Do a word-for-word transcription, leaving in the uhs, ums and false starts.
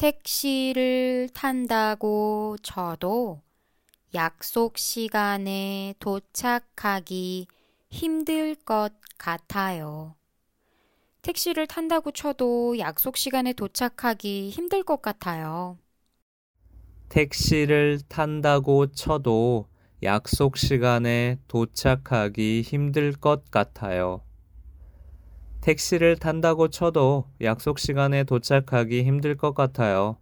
택시를 탄다고 쳐도 약속 시간에 도착하기 힘들 것 같아요. 택시를 탄다고 쳐도 약속 시간에 도착하기 힘들 것 같아요. 택시를 탄다고 쳐도 약속 시간에 도착하기 힘들 것 같아요. 택시를 탄다고 쳐도 약속 시간에 도착하기 힘들 것 같아요.